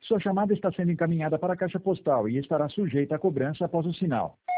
Sua chamada está sendo encaminhada para a caixa postal e estará sujeita a cobrança após o sinal.